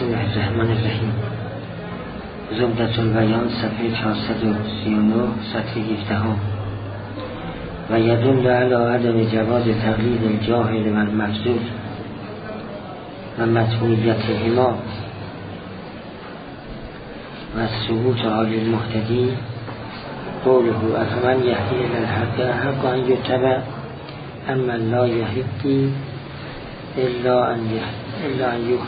الله الرحمن الرحیم. زبدة البیان صفحه 439 سطر 17 و یدل علی عدم جواز تقلید الجاهل و المفضول و مطبوعیتهما و ثبوت حال المهتدی قوله افمن یهدی الی الحق حق ان یتبع اما لا یهدی الا ان یهدی.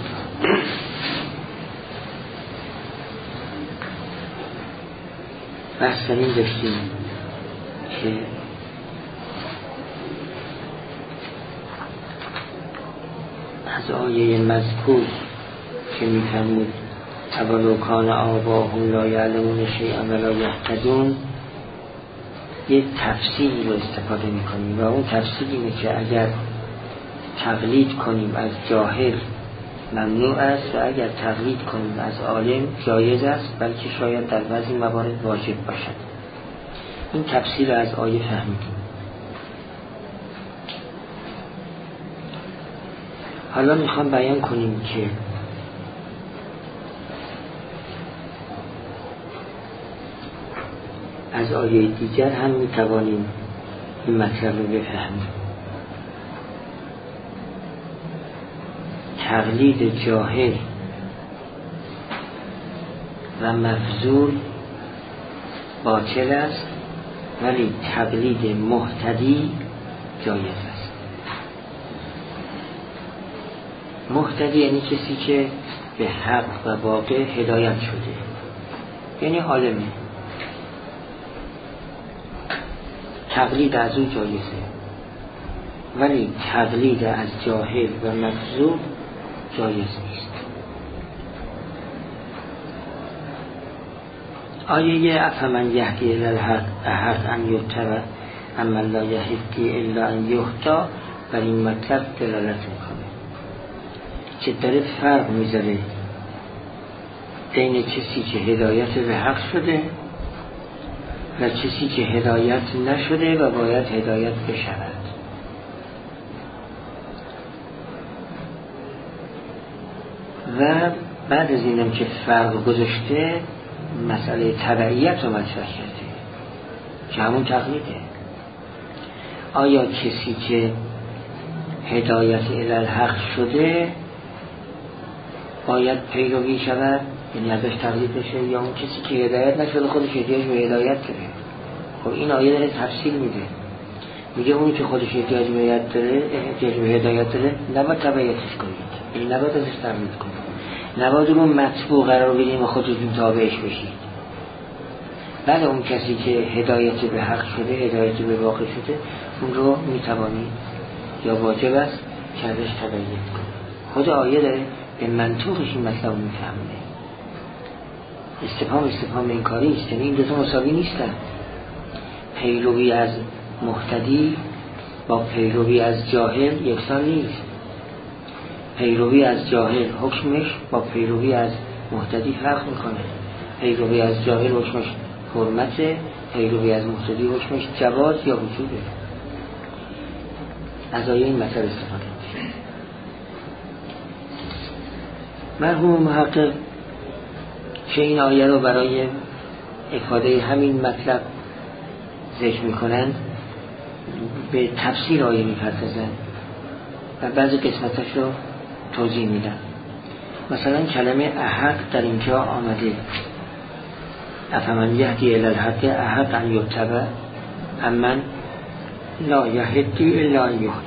بحث این داشتیم که از آیه مذکور که میفرمود اولو کان آباهم لا یعلمون شیئا ولا یهتدون یک تفسیری رو استفاده میکنیم و اون تفسیر اینه که اگر تقلید کنیم از جاهل ممنوع است و اگر تقلید کنیم از عالم جایز است، بلکه شاید در بعضی موارد واجب باشد. این تفسیر از آیه فهمیدیم. حالا میخوام بیان کنیم که از آیه دیگر هم میتوانیم این مطلب رو بفهمیم. تقلید جاهل و مفضول باطل است، ولی تقلید مهتدی جایز است. مهتدی یعنی کسی که به حق و واقع هدایت شده، یعنی عالمه. تقلید از او جایزه، ولی تقلید از جاهل و مفضول جایز نیست. آیه افمن یهدی الی الحق احق ان یتبع اما لا یهدی الا ان یهدی بر این مطلب دلالت میکنه که داره فرق میذاره بین کسی که هدایت به حق شده و کسی که هدایت نشده و باید هدایت بشود. و بعد از اینم که فرق گذاشته مسئله تبعیت رو مطرح کرده که همون تقلیده. آیا کسی که هدایت الی الحق شده باید پیروی شود، یعنی ازش تقلید بشه، یا اون کسی که هدایت نشده خودش احتیاج به هدایت داره؟ خب این آیه داره تفصیل میده، میگه اونی که خودش احتیاج به هدایت داره نباید تبعیتش کنید، یعنی نباید ازش تقلید کنید، نباید اون مطبوع قرار بدیم و خودتون تابعش بشید. بعد اون کسی که هدایت به حق شده، هدایت به واقع شده، اون رو میتوانید یا واجب است که ازش تبعیت کنید. خود آیه داره به منطوقش این مطلب میفهمونه. استفهام انکاری است، یعنی این دو تا مساوی نیستن. پیروی از مهتدی با پیروی از جاهل یکسان نیست. پیروی از جاهل حکمش با پیروی از مهتدی فرق میکنه. پیروی از جاهل حکمش حرمته، پیروی از مهتدی حکمش جواز یا وجوبه. از آیه این مطلب استفاده میشه. مرحوم محقق که این آیه رو برای افاده همین مطلب ذکر میکنن به تفسیر آیه میپردازن و بعضی قسمتش رو توضیح میدن. مثلا کلمه احق در اینجا آمده افمن یهدی الی الحق احق ان یتبع اما لا یهدی الا ان یهدی.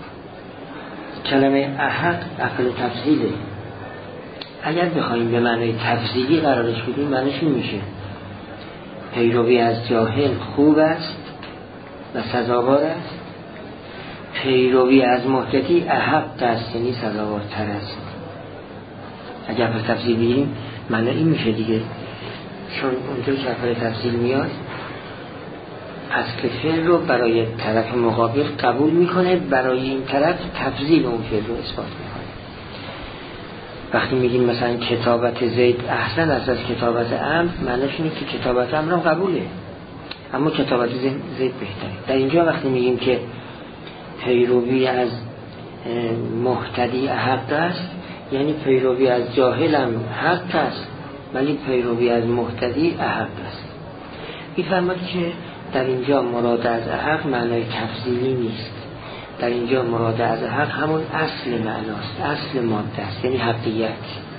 کلمه احق افعال تفضیله. اگر بخوایم به معنی تفضیلی قرارش بدیم معنیش میشه پیروی از جاهل خوب است و سزاوار است، پیروی از مهتدی احق است، یعنی سزاوارتر است. اگر به تفضیل بگیریم معنی این میشه دیگه، چون اونجا که افعال تفضیل میاد اصل فعل رو برای طرف مقابل قبول میکنه، برای این طرف تفضیل اون فعل رو اثبات میکنه. وقتی میگیم مثلا کتابت زید احسن است از کتابت عمرو، معنیش اینه که کتابت عمرو هم قبوله اما کتابت زید بهتره. در اینجا وقتی میگیم که پیروی از مهتدی احق است، یعنی پیروی از جاهل هم حق است ولی پیروی از مهتدی احق است. می‌فرماید که در اینجا مراد از حق معنای تفضیلی نیست. در اینجا مراد از حق همون اصل معناست، اصل ماده است، یعنی حقیقت.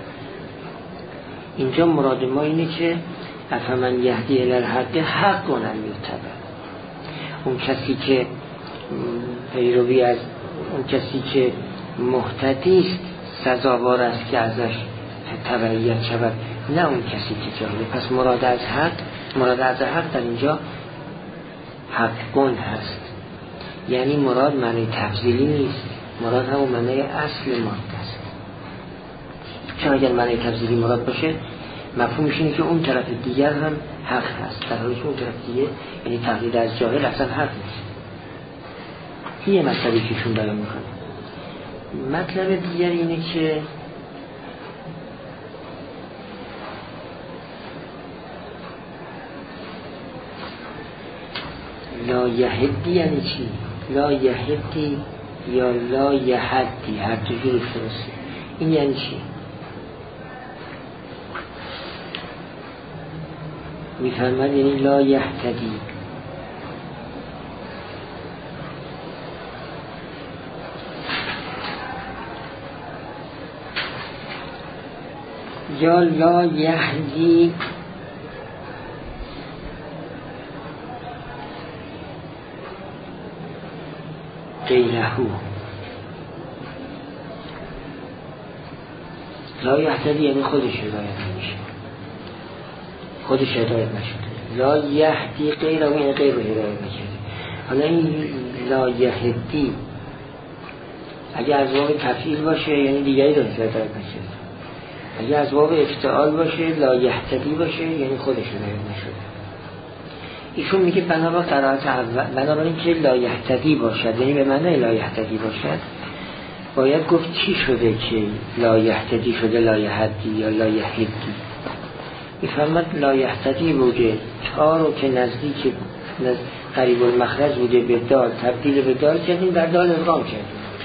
اینجا مراد ما اینه که افمن یهدی الی الحق حق ولن یتبع. اون کسی که پیروی از اون کسی که مهتدی است سزاوار است که ازش تبعیت شود، نه اون کسی که جاهله. پس مراد از حق در اینجا حقون هست، یعنی مراد معنی تفضیلی نیست، مراد همون معنی اصل ماده است. چون اگر معنی تفضیلی مراد باشه مفهومش اینه که اون طرف دیگر هم حق هست، در حالی که اون طرف دیگه یعنی تقلید از جاهل اصلا حق نیست. این یه مطلبی که شون بیان میکنه. مطلب دیگر اینه که لا یهدی یعنی چی؟ لا یهدی یا لا یهدی، هر دو جور درسته. این یعنی چی؟ میفرماد یعنی لا یهتدی. یا لا یهدی غیرهو. لا یهتدی یعنی خودش هدایت نمیشه، خودش هدایت نشده. لا یهدی غیرهو یعنی غیر رو هدایت نشده. حالا این لا یهدی اگه از واقع تفعیل باشه یعنی دیگری رو هدایت نشده، اگه از واقع افتعال باشه لا یهتدی باشه یعنی خودش هدایت نشده. ایشون میگه بنابراین که لا یهتدی باشد یعنی به معنی لا یهتدی باشد باید گفت چی شده که لا یهتدی شده لا یهدی یا لا یهدی. میفرماد لا یهتدی بوده تا رو که نزدیک قریب المخرج بوده به دال تبدیل به دال کردیم، در دال ادغام کردیم.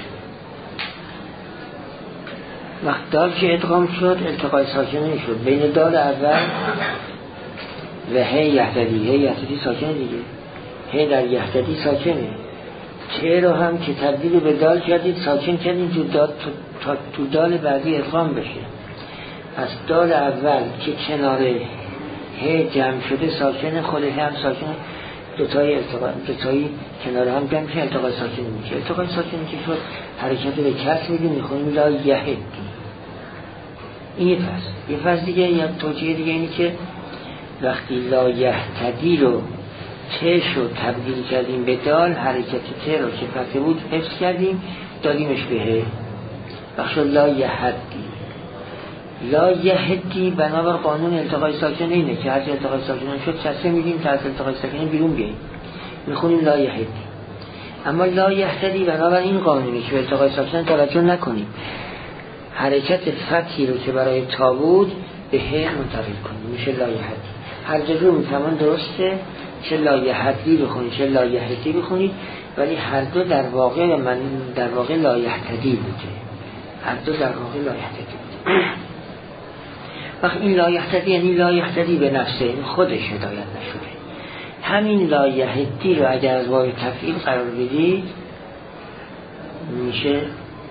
وقت دال که ادغام شد التقای ساکنه شد بین دال اول و هی یهتدی ساکنه دیگه، هی در یهتدی ساکنه. چه رو هم که تبدیل به دال کردید ساکن کردید تو دال بعدی ادغام بشه. از دال اول که کناره هی جمع شده ساکنه، خود هم ساکنه، دوتایی کناره هم جمع شده التقای ساکنه میشه. التقای ساکنه که شد حرکت به کس میدیم میخونیم لا یهدی. این یه فصل دیگه یا توجیه دیگه اینی که وقتی لا یهتدی رو تش رو تبدیل کردیم به دال، حرکت ت رو که فتحه بود حفظ کردیم دادیمش به ه، بخش لا یهدی. لا یهدی بنابر قانون التقای ساکن اینه که هر جا التقای ساکن شد چسته میدیم تا از التقای ساکن بیرون بیاییم میخونیم لا یهدی. اما لا یهتدی بنابر این قانونی که التقای ساکن توجه نکنیم، حرکت فتحی رو که برای تا بود به ه منتقل کنیم میشه لا یهدی. هر جا رو میتوان درسته چه لا یهدی بخونید چه لا یهدی بخونید، ولی هر دو در واقع لا یهتدی بوده، هر دو در واقع لا یهتدی بوده. وقت این لا یهتدی یعنی لا یهتدی به نفسه، این خودش هدایت نشده. همین لا یهدی رو اگر از واو تفعیل قرار بدید میشه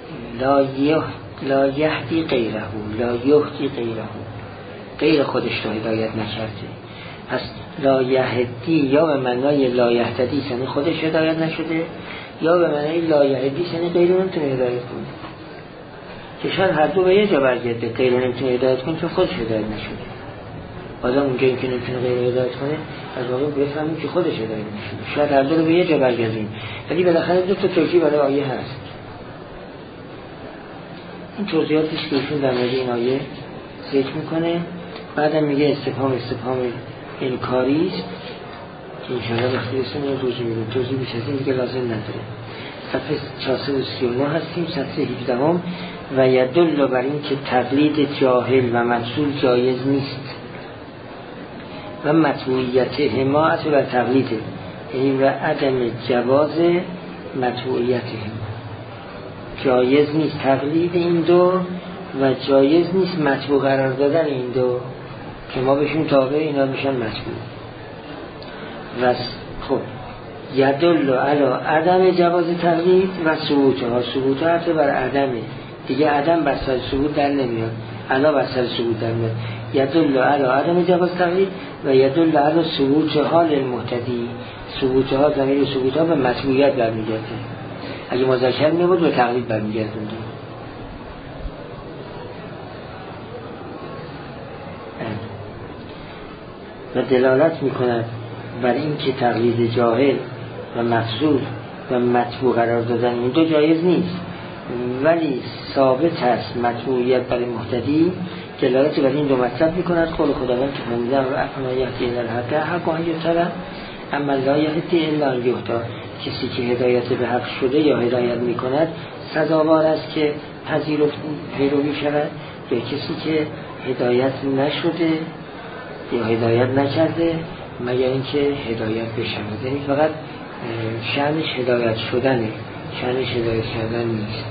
لا یهدی غیره، لا یهدی غیره، غیر خودش رو هدایت نکرده. پس لا یهدی یا به معنای لا یهتدی یعنی خودش هدایت نشده، یا به معنای لا یهدی یعنی غیر نمیتونه هدایت کنه، که شاید هر دو به یه جا برگرده. غیر نمیتونه هدایت کنه چون خودش هدایت نشده. آدم اونجا این که نمیتونه غیر هدایت کنه از واقع بفهمیم که خودش هدایت نشده. شاید هر دو رو به یه جا برگردیم، ولی بالاخره دو تا توجیه برای آیه هست. این توضیحاتش که ایشون در مورد این آیه ذکر میکنه. بعدم میگه استفهام انکاری است که انشاءالله وقتی رسیم رو توضیح بیش از این دیگه لازم نداره. صفحه 439 هستیم، صفحه 17 و یدل بر این که تقلید جاهل و مجهول جایز نیست و مطبوعیت حمایت و تقلید یعنی و عدم جواز مطبوعیت جایز نیست. تقلید این دو و جایز نیست مطبوع قرار دادن این دو که ما بشیم تابع اینا میشن مطبوع. و خب یدل علی عدم جواز تقلید و ثبوتها، ثبوتات بر عدمه دیگه، عدم بر سر ثبوت در نمیاد، علا بر سر ثبوت در میاد. یدل علی عدم جواز تقلید و یدل علی ثبوتها للمهتدی، ثبوتها ضمیر ثبوتها به مطبوعیت برمیگرده، اگه مذکر میبود به تقلید برمیگردونده. و دلالت میکند بر این که تقلید جاهل و مفضول و مطبوع قرار دادن این دو جایز نیست، ولی ثابت است مطبوعیت برای مهتدی. دلالت بر این دو مطلب میکند قول خداوند که فرمودن و افنا یهدی الی الحق حق و یهتدی اما لا یهدی الا ان یهدی، کسی که هدایت به حق شده یا هدایت میکند سزاوار است که پذیرفت پیروی شود، یا کسی که هدایت نشده یا هدایت نکرده مگر اینکه هدایت بشود. یعنی فقط شأنش هدایت شدنه، شأنش هدایت کردن نیست.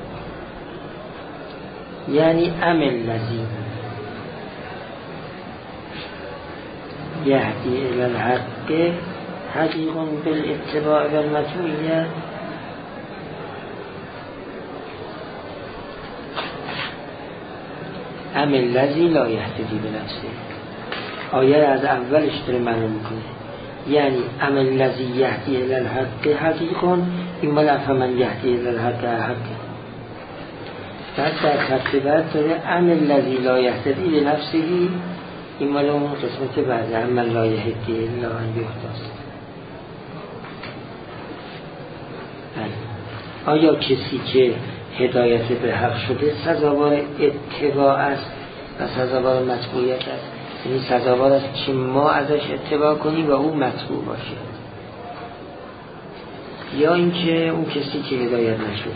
یعنی عمل لذی یهدی الی الحق حقیق بالاتباع و المطبوعیت. عمل لذی لا یهتدی بنفسه، آیه از اولش داره معنا میکنه. یعنی عمل لذی یهدی الی الحق حقیقون این مال افمن یهدی الی الحق حق. بعد در خط بعد داره عمل لذی لا یهتدی بنفسه، این مال اون قسمت بعد عمل لا یهدی الا ان یهدی. آیا کسی که هدایت به حق شده سزاوار اتباع است و سزاوار مطبوعیت است؟ یعنی سزاوار است که ما ازش اتباع کنیم و او مطبوع باشه، یا اینکه اون کسی که هدایت نشده.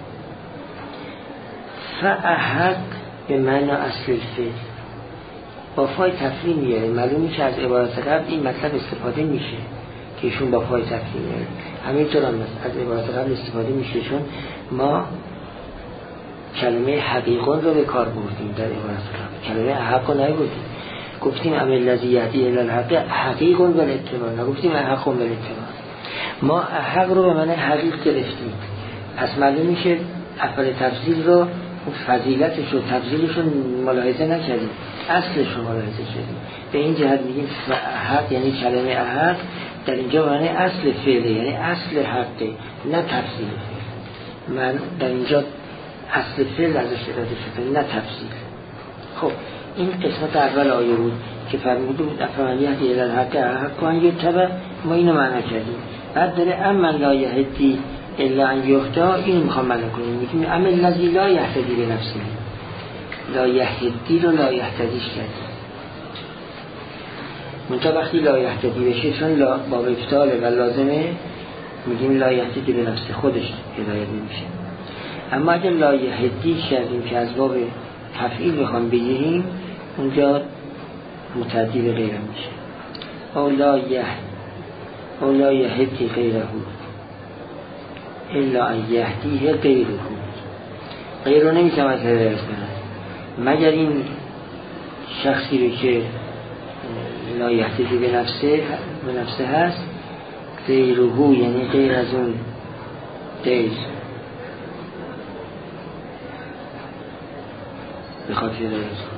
فاحق به معنی اصل الفعل با فای تفعیل میاره. معلومه که از عبارت قبل این مطلب استفاده میشه که ایشون با فای تفعیل میاره. همینطور هم از عبارت قبل استفاده میشه، چون ما کلمه حقیقون رو به کار بردیم در عبارت قبل، کلمه حق رو نبردیم. گفتیم عمل لذی یهدی الی الحق حقیقون بالاتباع، نگفتیم حقون بالاتباع. ما حق رو به معنی حقیق گرفتیم، پس معلوم میشه اول تفضیل رو، فضیلتش رو تفضیلش رو ملاحظه نکردیم، اصلش رو ملاحظه کردیم. به این جهت میگیم حق یعنی کلمه حق در اینجا معنی اصل فعله، یعنی اصل حقه نه تفضیل. من در اینجا اصل فعل ازش اراده شده نه تفضیل. خب این قسمت اول آیه بود که فرموده بود افمن یهدی الی الحق حق و ان یتبع، ما اینو معنا کردیم. بعد داره اما لا یهدی الا ان یهدی، این میخوام معنا کنیم. میگیم عمل لذی لا یهتدی به نفسه، لا یهدی رو لا یهتدیش کردیم. منتها وقتی لا یهتدی بشه چون لا باب ابطاله و لازمه، میگیم لا یهدی به نفسه، خودش هدایت نمیشه. اما اگه لا یهدی کردیم که از باب تفعیل بخوام بگیریم، اونجا متعدی به غیره میشه. او لا یهدی غیره الا ان یهدیه غیره، غیر رو نمیتونم از هدایت کنم مگر این شخصی رو که لا یهدی به نفسه هست، غیره یعنی غیر از اون غیر بخواد هدایت کنم.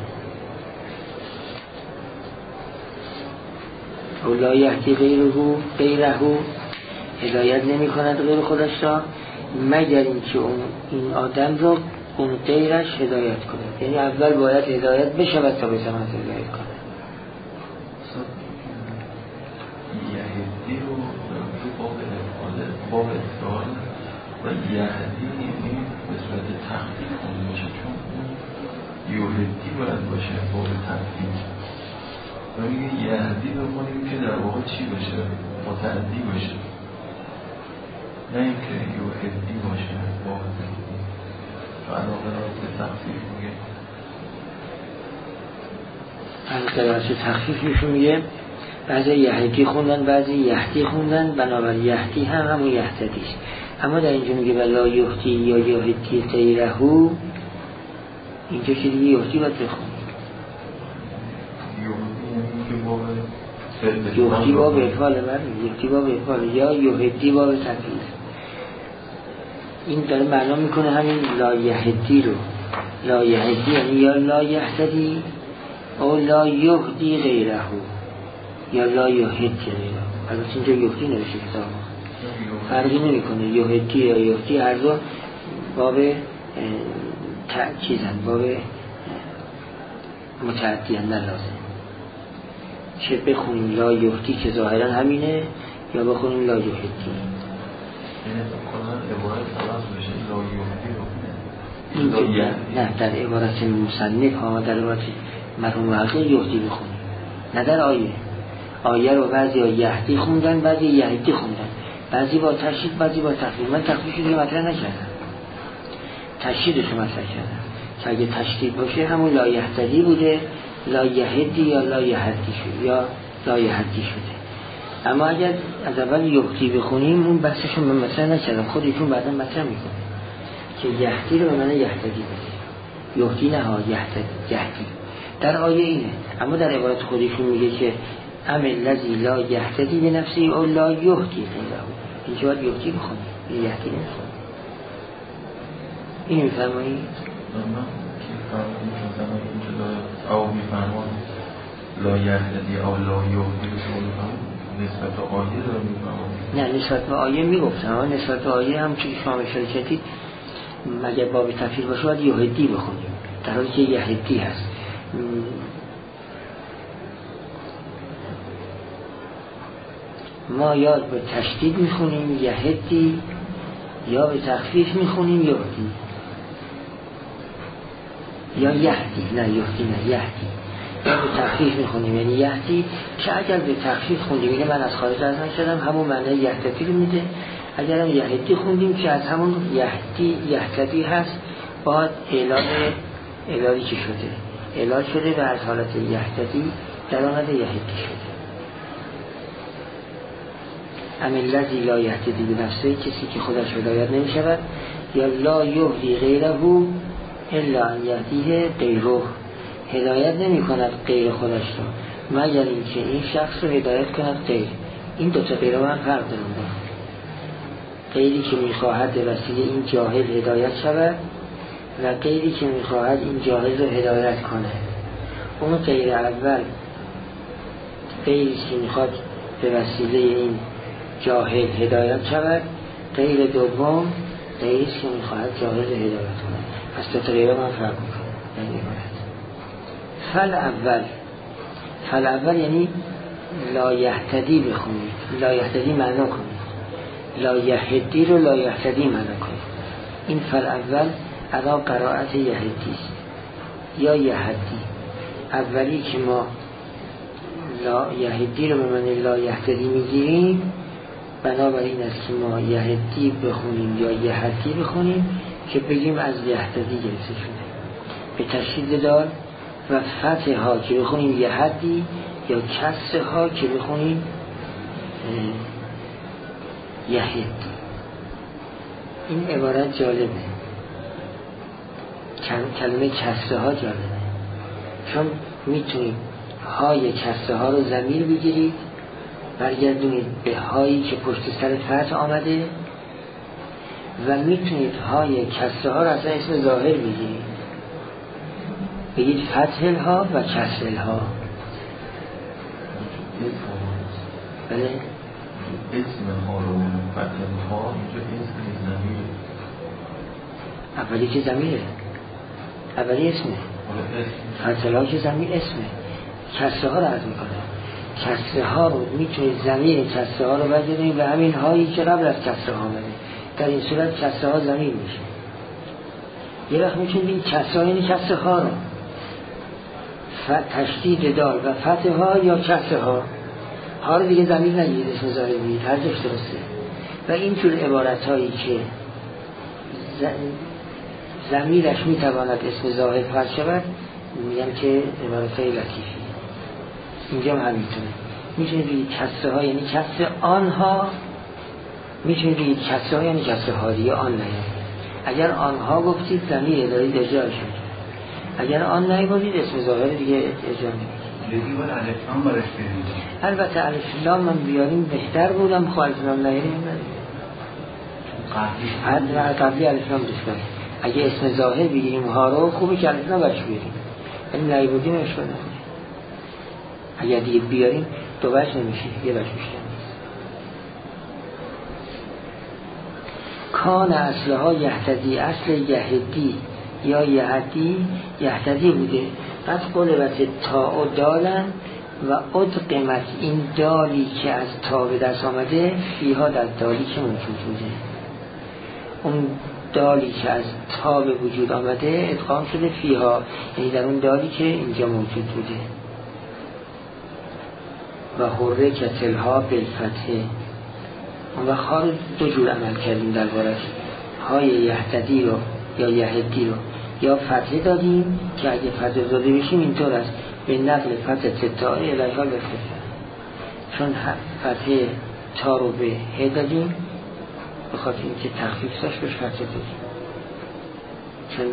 او لا یهدی غیره هدایت نمی کند غیر خودش را مگر اینکه این آدم رو اون غیرش هدایت کند. یعنی اول باید هدایت بشود تا به سمت هدایت کند. یهدی رو باب افعال و یهدی به صورت تخفیف خونده باشه، چون یهدی باید باشه باب تخفیف، و میگه یهدی بخونیم که در واقع چی باشه؟ متعدی باشه، نه اینکه یهدی باشه باب تخفیف. و علاقه را به تخفیف میگه علاقه تخفیف میشون میگه بعضی یهدی خوندن بعضی یهدی خوندن، بنابر یهدی هم همون یهتدیست. اما در اینجا میگه ولا یهدی یا یهدی غیرهو، اینجا که دیگه یهودی باید بخونیم. یهودی باب افعال یهودی باب افعال یا یهودی باب تفعیل. این داره معنا میکنه همین لا یهدی رو. لا یهدی یعنی یا لا یهتدی او لا یهدی غیره یا لا یهدی غیره. البته اینجا یهودی نوشته کتاب فرقی نمیکنه، یهودی یا یهودی هر دو باب چیزن، باب متعدی نه لازم. چه بخونیم لا یهدی که ظاهرا همینه یا بخونیم لا یهدی. نه در عبارت مصنف ها، در عبارت مرحوم حقیق یهدی بخونیم، نه در آیه رو بعضی ها یهدی خوندن، بعضی یهدی خوندن، بعضی با تشدید بعضی با تخفیف. من تخفیفی دیگه مطرح نکردم، تشدیدش رو مطرح کردم که اگه تشدید باشه همون لا یهتدی بوده، لا یهدی یا لا یهدی شده یا لا یهدی شده. اما اگر از اول یهدی بخونیم اون بحثشون من مطرح نکردم، خودشون بعدا مطرح میکنه که یهدی رو به معنی یهتدی بوده، یهدی نه ها یهدی در آیه اینه. اما در عبارت خودشون میگه که ام الذی لا یهتدی به نفسی او لا یهدی غیره. اینجا باید یهدی بخونیم، این یهدی نمیخونیم. این میفرمایید؟ او میفرمان لا یهتدی او لا یهدی نسبت به آیه داره میفرمان؟ نه نسبت به آیه میگفتم، اما نسبت به آیه هم چون شما اشاره کردید مگر باب تفسیر باشه باید یهدی بخونیم در حالی که یهدی هست. ما یا به تشدید میخونیم یهدی یا به تخفیف میخونیم یهدی یا یهدی، نه یهدی نه یهدی، یا به تخفیف میخونیم یعنی یهدی، که اگر به تخفیف خوندیم اینه من از خارج از نشدم همون معنی یهدی رو میده. اگر هم یهدی خوندیم که از همون یهدی هست باید اعلالی که شده اعلال شده و از حالت یهدی در آمده یهدی شده. ام الذی لا یهتدی به نفسه، کسی که خودش هدایت نمی شود، یا لا یهدی غیره الا ان یهدیه غیره، هدایت نمی کند غیر خودش رو مگر اینکه این شخص رو هدایت کند غیر. این دوتا غیره من فرق دارند. غیری که می خواهد به وسیله این جاهل هدایت شود و غیری که می خواهد این جاهل رو هدایت کنه. اون غیر اول غیری که می خواهد به وسیله این جاهل هدایت شود، غیر دوم غیری که می خواهد جاهل هدایت کنه. پس دو تا غیره من فرق میکنه. فل اول یعنی لا یهتدی بخونید، لا یهتدی معنا کنید، لا یهدی رو لا یهتدی معنا کنید. این فل اول ادا قرائت یهدی است یا یهدی. اولی که ما لا یهدی رو به معنی لا یهتدی میگیریم، بنابراین است که ما یهدی بخونیم یا یهدی بخونیم که بگیم از یهدی گرفته شده به تشدید دال و فتح ها که بخونیم یهدی یا کسر ها که بخونیم یهدی. این عبارت جالبه، کلمه کسر ها جالبه، چون میتونید های کسر ها رو ضمیر بگیرید برگردونید به هایی که پشت سر فتح آمده و میتونید های کسر ها رو اصلا اسم ظاهر بگیرید، بگید فتح ها و کسر ها. بله اسم ها رو فتح ها اینجا اسم ضمیر، اولی که ضمیره، اولی اسمه، فتح ها که ضمیر اسمه، کسر ها رو عرض میکنه. کسر ها رو میتونید ضمیر کسر ها رو بگیرید به همین هایی که قبل از کسر ها آمده، در این صورت کسر ها ضمیر میشه. یه وقت میتونید این کسر ها یعنی کسر ها رو تشدید دال و فتح ها یا کسر ها رو دیگه ضمیر نگیرید، اسم ظاهر بگیرید، هر جاش درسته. و اینجور عبارت هایی که ضمیرش میتواند اسم ظاهر فرض شود میگن که عبارت های لطیفی. اینجا هم همینطوره، میتونید بگید کسر ها یعنی کسر آنها، میتونید بگید کسر ها یعنی کسر ها دیگه آن نیست. اگر آنها گفتید ضمیر دارید اجراشون، اگر آن نیبودید اسم ظاهر دیگه اجرا نمی‌کنید. دیگه باید الفلام برش برید. البته الفلام من بیاریم بهتر بودم، خب الفلام نیاریم قبلی الفلام داشتم. اگه اسم ظاهر بگیریم ها رو خوبه که الفلام برش بیاریم، ولی نیبودیم اشکال نداره. اگر دیگه بیاریم دو وجه نمیشه، یه وجه بیشتر نیست. کان اصلها یهتدی، اصل یهدی یا یهتدی بوده. پس قلبت تا و دالن و ادغمت، این دالی که از تا به دست آمده فیها در دالی که موجود بوده، اون دالی که از تا به وجود آمده ادغام شده فیها، یعنی در اون دالی که اینجا موجود بوده. و حرکتلها بالفتحه. اون وقت ها رو دو جور عمل کردیم در بارش، های یهتدی رو یا یهدی رو یا فتحه دادیم که اگه فتحه داده بشیم اینطور است به نقل فتحه تتاه الیها بفتح، چون فتحه تا رو به ه دادیم به خاطر اینکه تخفیف داشت بهش فتحه دادیم، چون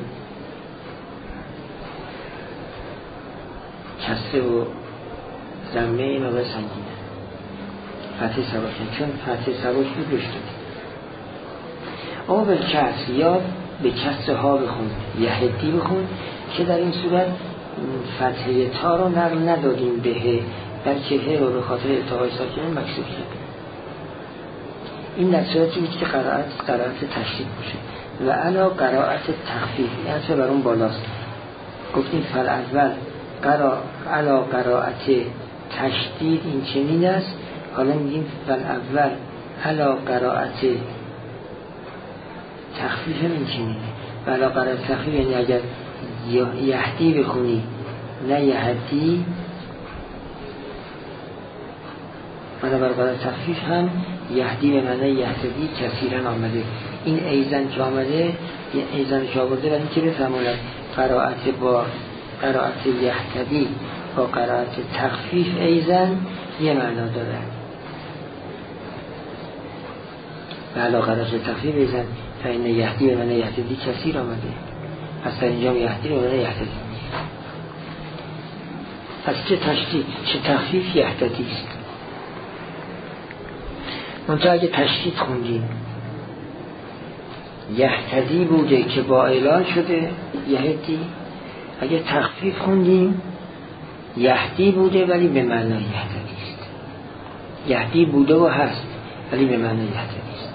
کسره و ضمه این آقای سنگینه، فتحه سباکن، چون فتحه سباک بود بهش دادیم. او به کسر یا به کسر ها بخون، یهدی بخون، که در این صورت فتحه تا رو نقل ندادیم به ه، بلکه ه رو به خاطر التقای ساکنین مکسور کردیم. این در صورتی بود که قرائت تشدید باشه. و علا قرائت تخفیف، این اصلا بر اون بالاست. گفتیم فل اول علا قرائت تشدید این چنین است، حالا میگیم فل اول علا قرائت تخفیف این چنینه. و علا قرائت تخفیف یعنی اگر یهدی بخونی نه یهدی، بنابر قرائت تخفیف هم یهدی به معنی یهدی کثیرا آمده. این ایزن که آمده، ایزن که آورده و این که بفهموند قرائت با قرائت یهدی با قرائت تخفیف ایزن یه معنا داره. و علا قرائت تخفیف ایزن فإن یهدی به معنی یهدی کثیر آمده، پس در اینجا یهدی به معنی یهدی. پس چه تشدید چه تخفیف یهدی است. منطقه اگه تشدید خوندیم یهتدی بوده که با اعلال شده یهدی، اگه تخفیف خوندیم یهدی بوده ولی به معنی یهتدی است. یهدی بوده و هست ولی به معنی یهتدی است.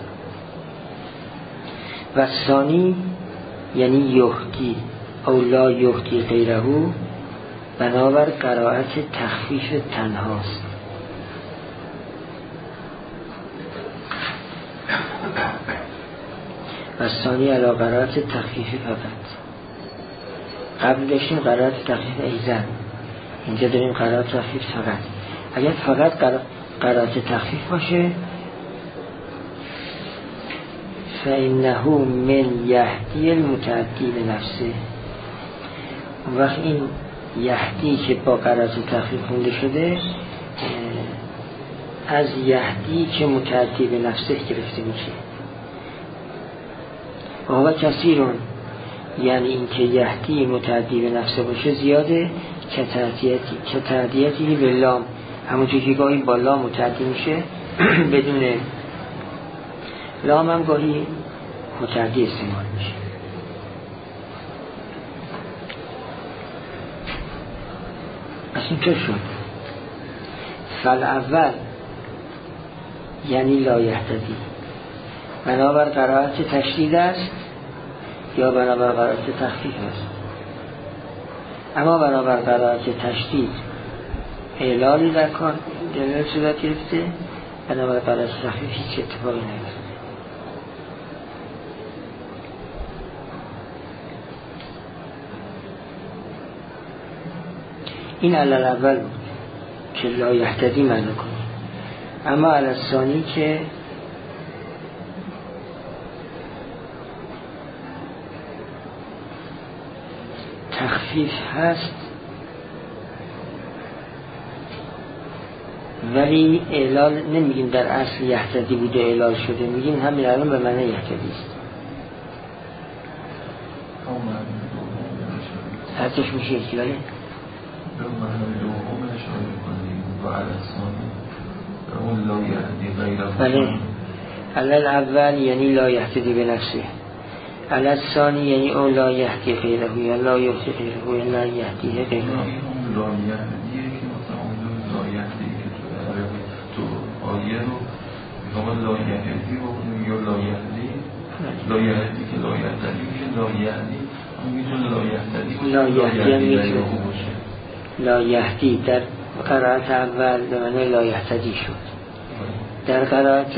و ثانی یعنی یهدی او لا یهدی غیره، بنابر قرائت تخفیف تنهاست. و ثانی علا قرائت تخفیفی فقط. قبل داشتیم قرائت تخفیف ایزن، اینجا داریم قرائت تخفیف فقط. اگر فقط قرائت تخفیف باشه فإنه من یهدی المتعدی به نفسه، اون وقت این یهدی که با قرائت تخفیف خونده شده از یهدی که متعدی به نفسه گرفته میشه. و کثیرون یعنی این که یهدی متعدی به نفسه باشه زیاده، که تعدیتی به لام، همونطور که گاهی با لام متعدی میشه بدون لام هم گاهی متعدی استعمال میشه. پس این چه شد؟ فل اول یعنی لا یهتدی بنابر قرائت تشدید است یا بنابر قرائت تخفیف است. اما بنابر قرائت تشدید اعلالی در کار دلیل صورت گرفته، بنابر قرائت تخفیف هیچ اتفاقی نیفتاد. این علل اول بود که لا یهتدی معنی کنی. اما علل ثانی که تخفیف هست ولی اعلال نمیگیم در اصل یهتدی بوده اعلال شده، میگیم همین الان به معنی یهتدی است. هر توش میشه یکی ولی به معنی دوم اشاره کنیم و علسانی و اون لا یهدی غیره. بله. علل اول یعنی لا یهتدی به نفسه، علل ثانی یعنی اون لا یهدی غیره یا لا یهدی غیره یا لا یهدی غیره. اون لا یهدیه که مثلا اون لا یهدی که تو آیه رو میگم لا یهدی و اون یا لا یهدی لا یهدی که لا یهدی میشه لا یهدی اون میتونه لا یهدی لا یهدی هم میتونه لا یهدی در قرائت اول به معنی لا یهتدی شد. در قرائت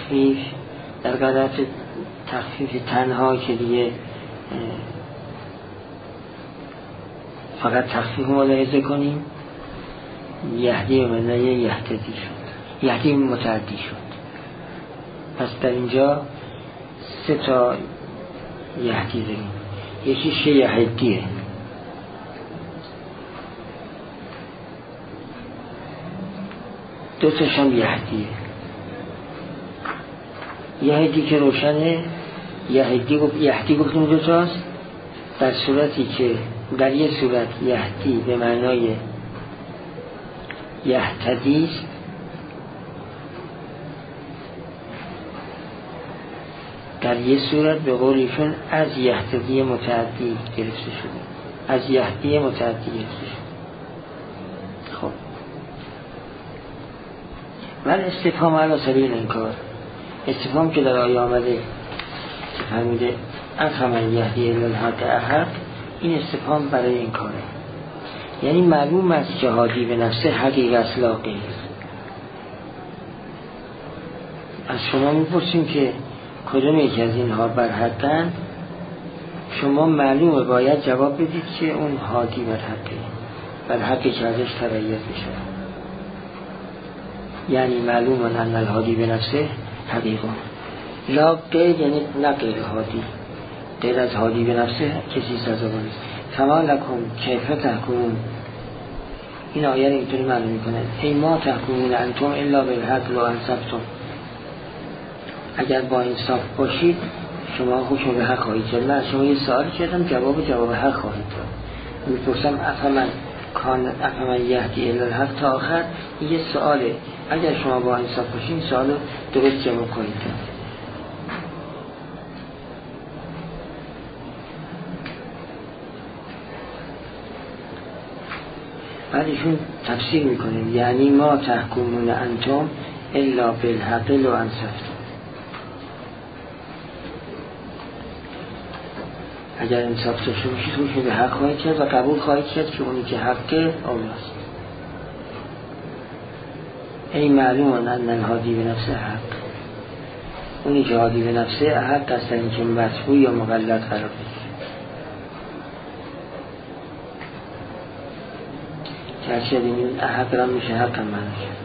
تخفیف تنها که دیگه فقط تخفیف ملاحظه کنیم یهدی به معنی یهتدی شد، یهدی متعدی شد. پس در اینجا 3 تا یهدی داریم. یکیش یهدیه، دو تاشم یهدیه. یهدی که روشنه، یهدی گفتیم 2 تاست. در صورتی که در یه صورت یهدی به معنای یهتدی است، در یه صورت به قولیشون از یهتدی متعدی گرفته شده، از یهدی متعدی گرفته شده. خب ولی استفهام علی سبیل انکار، استفهام که در آیه آمده که فرموده افمن یهدی الی الحق احد، این استفهام برای انکاره. یعنی معلوم است که هادی به نفسه حقیقت لا غیر. از شما میپرسیم که کدوم یکی از اینها بر حقن، شما معلومه باید جواب بدید که اون هادی بر حقه، بر حقی که ازش تبعیت بشه. یعنی معلوم ان الهادی به نفسه حقیقه لا غیر، یعنی نه غیر هادی، غیر از هادی به نفسه کسی سزاوار نیست. فما لکم کیف تحکمون، این آیه رو اینطوری معنی میکنه ای ما تحکمون انتم الا بالحق لو انصفتم، اگر با انصاف باشید شما حکم به حق خواهید کرد. من شما یه سوال کردم، جواب حق خواهید داد. میپرسم افمن یهدی الی الحق تا آخر، یه سواله، اگر شما با انصاف باشید سوال رو درست جواب خواهید داد. بعد ایشون تفسیر میکنه یعنی ما تحکمون انتم الا بالحق لو انصفتم، اگر انصاف داشته باشید حکم به حق خواهید کرد و قبول خواهید کرد که اونی که حق اولاست. ای معلوم ان الهادی به نفسه حق، اونی که هادی به نفسه حق است، این که مطبوع یا مقلد قرار بگیره. که هرچی این حق را میشه حق هم معنی شد.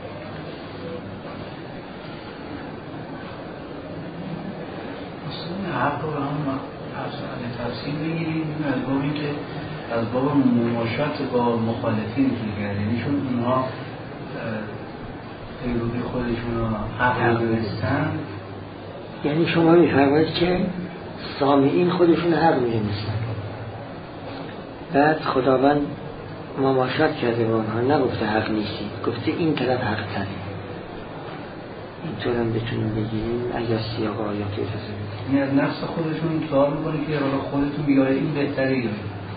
حق رو هم تفسیر بگیرید از بابی که از باب مماشات با مخالفین میگرد، یعنی چون اونها پیروی خودشون رو حق می‌دونستن، یعنی شما می‌فرمایید که سامعین خودشون حق می‌دونستن، بعد خداوند مماشات کرده با آنها، نگفته حق نیستی، گفته این طرف حق تره. اینطور هم بتونیم بگیریم اگر سیاق آیات اجازه بدید. این از نفس خودشون سوال میکنه که راه خودتون بیاره این بهتره یا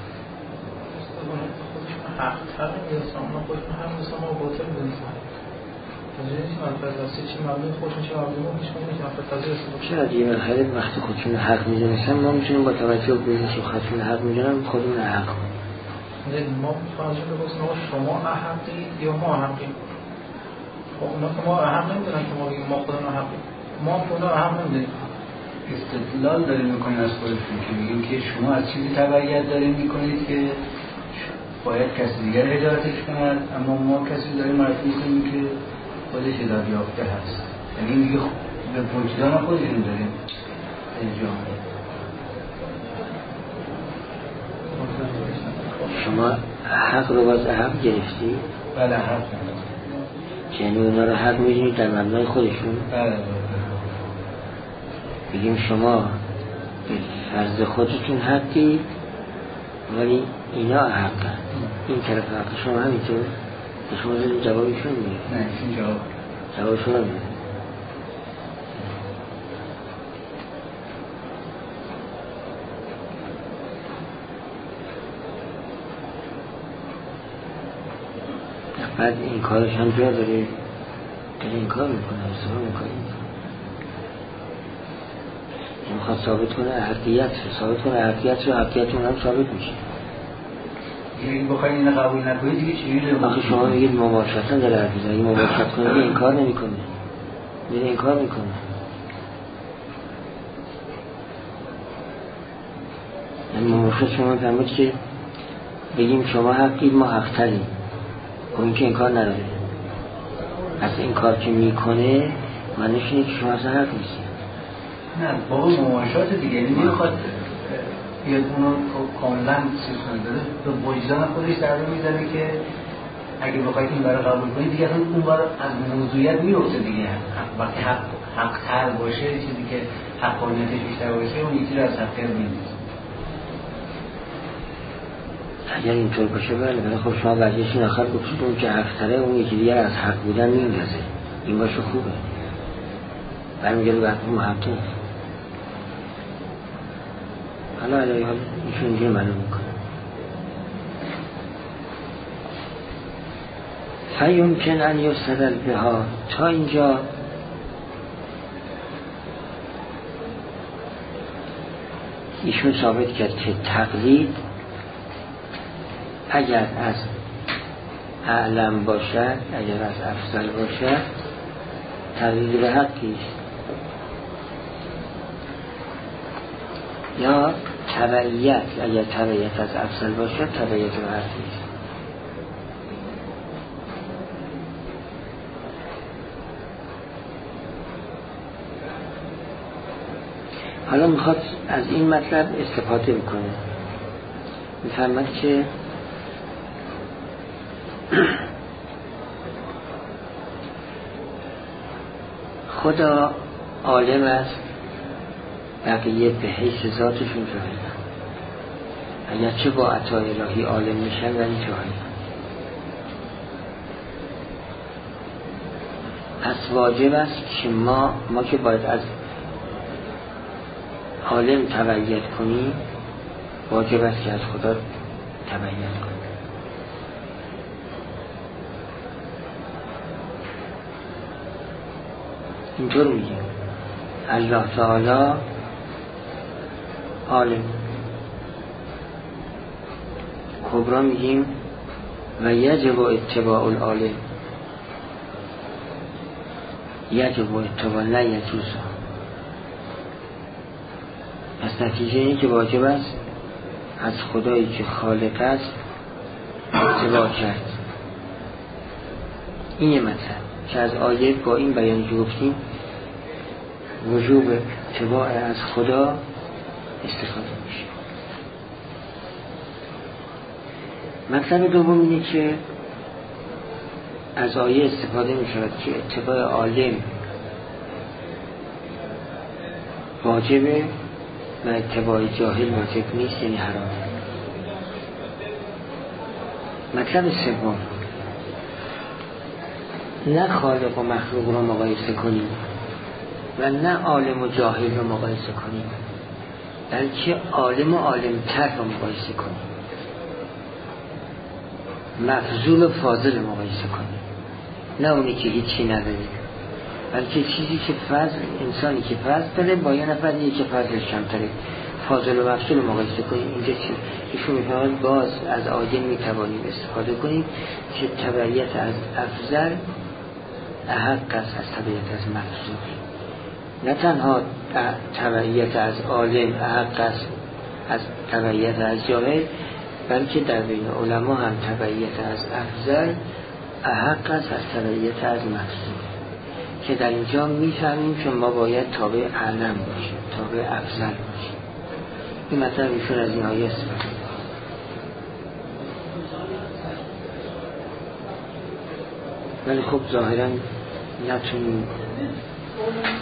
حق تره یا سامنا خودشون هم مثل ما باطل بودنستن تجریزی منفرد راستی چی مبنی خودشون چی مبنی ما هیچ کنیم که منفرد تجریز بکنیم. چرا دیگه مرحله وقتی خودشون حق میدونستن ما میتونیم با توجه بگیریم که خودشون حق میدونن خودمون حق کنیم. ما توجه بگوزیم شما احقید یا ما احقید. اونا که ما اهم نمیدونن که ما بگیم ما خودمون حقیم، ما اونا اهم نمیدونیم. استدلال داریم میکنیم از خودتون که میگیم که شما از چیزی تبعیت داریم میکنید که باید کسی دیگر هدایتش کند، اما ما کسی داریم معرفی میکنیم که خودش هدایت یافته هست. یعنی میگه به وجدان خودشون داریم انجام. شما حق رو باز حق گرفتی؟ بله حق. یعنی اونا رو حق می‌دونید در مبنای خودشون؟ بله. بگیم شما به فرض خودتون حقی ولی اینا حقن. این طرف حق شما همینطور؟ شما دارید جوابشون میگه؟ نه این جوابشون میگه. بعد این کارش هم جا داره این کار میکنه، اصلا میکنه میخواد ثابت کنه حقیقت رو حقیقتون هم ثابت میشه. یعنی بخواید این قبول نکنید دیگه چجوری؟ آخه شما میگید مباشرتا داره حرف میزنه، این مباشرت کنه این کار نمیکنه، میره این کار میکنه. یعنی مباشرت شما فرمود که بگیم شما حقید ما حق تریم، اون که این کار نداره. از این کار که میکنه معنیش اینه که شما اصلا حق نیستید. نه بابا مماشات دیگه، یعنی میخواد بیاد اونو کاملا چیز کنه، به وجدان خودش ضربه میزنه که اگه بخواید این برای قبول کنید دیگه اون برای از موضوعیت میفته دیگه. وقتی حق تر باشه، چیزی که حقانیتش بیشتر باشه، اون یکی رو از حق تر میدید. اگر اینطور باشه بله، خب شما برگشتین آخر گفتید اون که حق تره اون یکی دیگر از حق بودن میندازه، این باشه خوبه، برمیگرده به حق محقق. حالا علیه حال ایشون اینجا معلوم میکنه فیمکن ان یستدل بها. تا اینجا ایشون ثابت کرد که تقلید اگر از اعلم باشد، اگر از افضل باشد، تقلید به حقیست، یا تبعیت اگر تبعیت از افضل باشد تبعیت به حقیست. حالا میخواد از این مطلب استفاده بکنه، میفهمد که خدا عالم است، بقیه به حیث ذاتشون جاهلن، اگرچه با عطای الهی عالم میشن ولی جاهلن. پس واجب است که ما که باید از عالم تبعیت کنیم، واجب است که از خدا تبعیت کنیم. اینطور میگیم الله تعالی عالم. کبرا میگیم و یجب اتباع العالم، یجب اتباع نه یجوز. پس نتیجه اینه که واجب است از خدایی که خالق است اتباع کرد. این یه مطلب که از آیه با این بیان که گفتیم وجوب اتباع از خدا استفاده میشه. مطلب دوم اینه که از آیه استفاده میشود که اتباع عالم واجبه و اتباع جاهل واجب نیست، یعنی حرام. مطلب سوم، نه خالق و مخلوق رو مقایسه کنیم و نه عالم و جاهل رو مقایسه کنیم، بلکه عالم و عالمتر رو مقایسه کنیم، مفضول و فاضل رو مقایسه کنیم، نه اونی که هیچی نداره، بلکه چیزی که فضل، انسانی که فضل داره با یه نفری که فضلش کمتره، فاضل و مفضول رو مقایسه کنیم. اینجا ایشون میفهمد باز از آیه میتوانیم استفاده کنیم که تبعیت از افضل احق است از تبعیت از مفضول، نه تنها تبعیت از عالم احق است از تبعیت از جاهل، بلکه در بین علما هم تبعیت از افضل احق است از تبعیت از مفضول، که در اینجا میفهمیم که ما باید تابع اعلم باشیم، تابع افضل باشیم. این مطلب ایشون از این آیه استفاده کنیم. ولی خب ظاهرا نتونیم